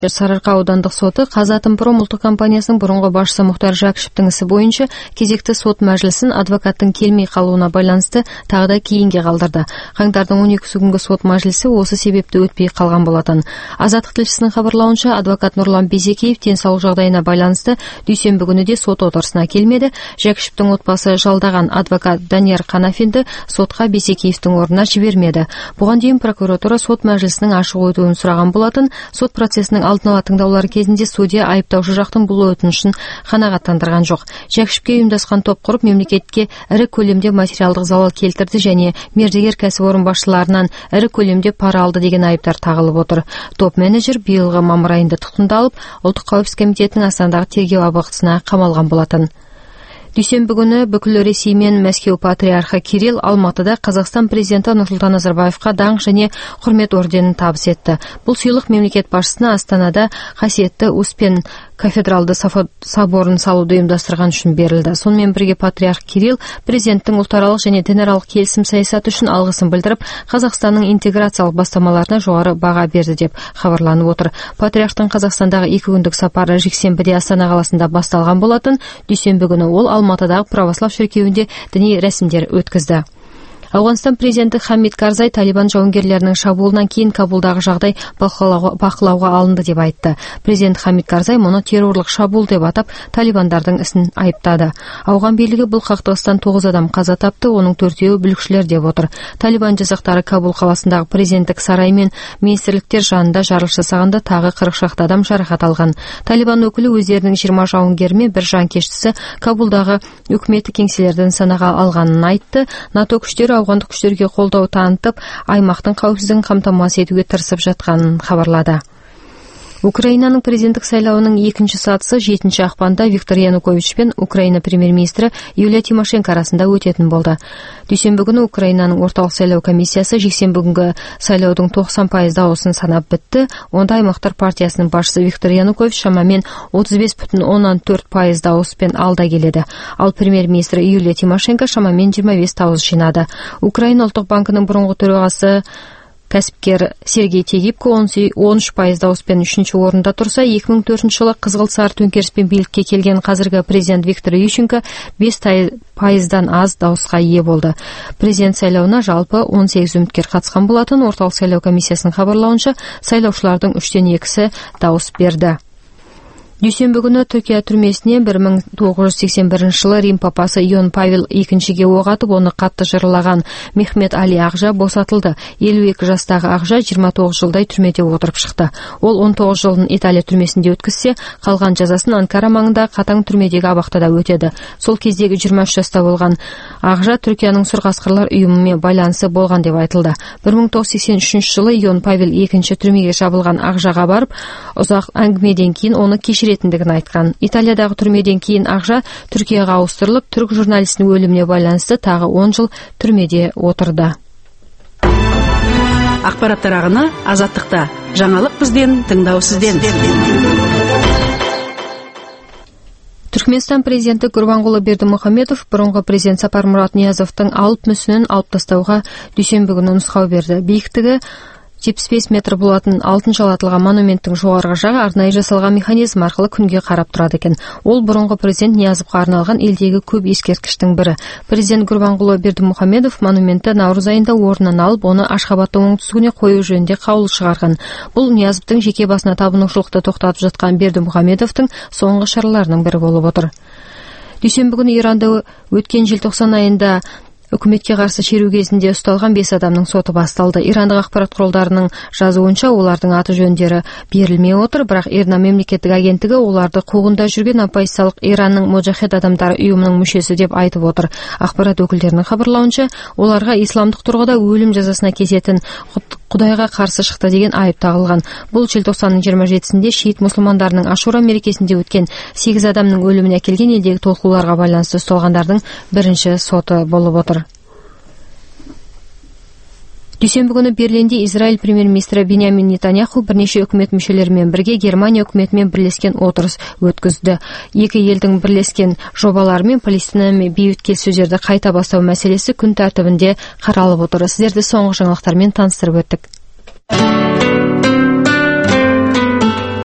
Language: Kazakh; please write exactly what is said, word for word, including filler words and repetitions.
Сарыарқа аудандық соты Қазатомпром ұлттық компаниясының бұрынғы басшысы Мұхтар Жәкішевтің ісі бойынша кезекті сот мәжілісін адвокаттың келмей қалуына байланысты тағы да кейінге қалдырды. Қаңтардың он екісі күнгі сот мәжілісі осы себепті өтпей қалған болатын. Азаттық тілшісінің хабарлауынша, адвокат Нұрлан Безекеев денсаулық жағдайына байланысты дүйсенбі күні де сот отырысына келмеді. Жәкішевтің отбасы жалдаған адвокат Данияр Қанафинді сотқа Безекеевтің орнына жібермеді. Бұған дейін прокуратура сот мәжілісінің ашық өтуін сұраған болатын. Сот процесінің алдын ала тыңдаулары кезінде судья айыптаушы жақтың бұл өтінішін қанағаттандырған жоқ. Жәкішевке ұйымдасқан топ құрып мемлекетке ірі көлемде материалдық залал келтірді және мердігер кәсіпорын басшыларынан ірі көлемде пара алды деген айыптар тағылып отыр. Топ менеджер биылғы мамыр айында тұтқындалып, ұлттық қауіпсіздік комитетінің Астанадағы тергеу абақтысына қамалған болатын. Дүйсенбі күні бүкіл Ресей мен Мәскеу патриархы Кирилл Алматыда Қазақстан президенті Нұрсұлтан Назарбаевқа даңқ және құрмет орденін табыс етті. Бұл сыйлық мемлекет басшысына Астанада қасиетті Успен кафедралды соборын салуды ұйымдастырған үшін берілді. Сонымен бірге патриарх Кирилл президенттің ұлтаралық және дінаралық келісім саясаты үшін алғысын білдіріп, Қазақстанның интеграциялық бастамаларына жоғары баға берді деп хабарланып отыр. Патриархтың Қазақстандағы екі күндік сапары жексенбіде Астана қаласында басталған болатын. Дүйсенбі күні ол Алматыдағы православ шіркеуінде діни рәсімдер өткізді. Ауғанстан президенті Хамид Карзай Талибан жауынгерлерінің шабуылынан кейін Кабулдағы жағдай бақылауға, бақылауға алынды деп айтты. Президент Хамид Карзай мұны террорлық шабуыл деп атап, талибандардың ісін айыптады. Ауған билігі бұл қақтығыстан тоғыз адам қаза тапты, оның төртеуі бүлікшілер деп отыр. Талибан жасақтары Кабул қаласындағы президенттік сарай мен министрліктер жанында жарылыс жасағанда тағы қырық шақты адам жарақат алған. Талибан өкілі өздерінің жиырма жауынгері мен бір жанкештісі Кабулдағы үкіметі кеңселерді нысанаға алғанын айтты. НАТО күштері ауғандық күштерге қолдау танытып, аймақтың қауіпсіздігін қамтамасыз етуге тырысып жатқанын хабарлады. Украинаның президенттік сайлауының екінші сатысы жетінші ақпанда Виктор Янукович пен Украина премьер-министрі Юлия Тимошенко арасында өтетін болды. Дүйсенбі күні Украинаның орталық сайлау комиссиясы жексенбі күнгі сайлаудың тоқсан пайыз дауысын санап бітті. Онда аймақтар партиясының басшысы Виктор Янукович шамамен отыз бес бүтін оннан төрт пайыз дауыспен алда келеді. Ал премьер-министрі Юлия Тимошенко шамамен жиырма бес дауыс жинады. Украина ұлттық банкінің бұрынғы төрағасы кәсіпкер Сергей Тегибко он үш пайыз дауыспен үшінші орында тұрса, екі мың төртінші жылы қызғылт-сары төңкеріспен билікке келген қазіргі президент Виктор Ющенко бес пайыздан аз дауысқа ие болды. Президент сайлауына жалпы он сегіз үміткер қатысқан болатын. Орталық сайлау комиссиясының хабарлауынша, сайлаушылардың үштен екісі дауыс берді. Дүйсенбі күні Түркия түрмесіне бір мың тоғыз жүз сексен бірінші жылы Рим папасы Иоанн Павел екіншіге оқ атып, оны қатты жаралаған Мехмет Али Ақжа босатылды. елу екі жастағы Ақжа жиырма тоғыз жылдай түрмеде отырып шықты. Ол он тоғыз жылын Италия түрмесінде өткізсе, қалған жазасын Анкара маңында қатаң түрмедегі абақтыда өтеді. Сол кездегі жиырма үш жаста болған Ақжа Түркияның сұр қасқырлар ұйымымен байланысы болған деп айтылды. бір мың тоғыз жүз сексен үшінші жылы Иоанн Павел екінші түрмеге жабылған Ақжаға барып, ұзақ әңгімеден кейін оны кешіреді ретіндігін айтқан. Италиядағы түрмеден кейін Ақжа Түркияға ауыстырылып, түрік журналистінің өліміне байланысты тағы он жыл түрмеде отырды. Ақпараттар ағыны Азаттықта. Жаңалық бізден, тыңдау сізден. Түркменстан президенті Гурбангулы Бердімұхамедов бұрынғы президент Сапармұрат Ниязовтың алып мүсінін алып тастауға дүйсенбі күні нұсқау берді. Биіктігі жетпіс бес метр болатын алтын жалатылған монументтің жоғарғы жағы арнайы жасалған механизм арқылы күнге қарап тұрады екен. Ол бұрынғы президент Ниязовқа арналған елдегі көп ескерткіштің бірі. Президент Гурбангулы Бердімұхамедов монументті наурыз айында орнынан алып, оны Ашхабадтың оңтүстігіне қою жөнінде қаулы шығарған. Бұл Ниязовтың жеке басына табынушылықты тоқтатып жатқан Бердімұхамедовтың соңғы шараларының бірі болып отыр. Дүйсенбі күні Иранда өткен желтоқсан айында үкіметке қарсы шеру кезінде ұсталған бес адамның соты басталды. Ирандық ақпарат құралдарының жазуынша, олардың аты жөндері берілмей отыр, бірақ Ирна мемлекеттік агенттігі оларды қуғында жүрген оппозициялық Иранның Моджахед адамдары ұйымының мүшесі деп айтып отыр. Ақпарат өкілдерінің хабарлауынша, оларға исламдық тұрғыда өлім жазасына кесетін Құдайға қарсы шықты деген айып тағылған. Бұл желтоқсанның жиырма жетісінде шиит мұсылмандарының Ашура мерекесінде өткен сегіз адамның өліміне әкелген елдегі толқуларға байланысты ұсталғандардың бірінші соты болып отыр. Дүйсенбі күні Берлинде Израиль премьер-министрі Беньямин Нетаньяху бірнеше үкімет мүшелерімен бірге Германия үкіметімен бірлескен отырыс өткізді. Екі елдің бірлескен жобалары мен Палестинамен бейбіт келіссөздерді қайта бастау мәселесі күн тәртібінде қаралып отыр. Сіздерді соңғы жаңалықтармен таныстырып өттік.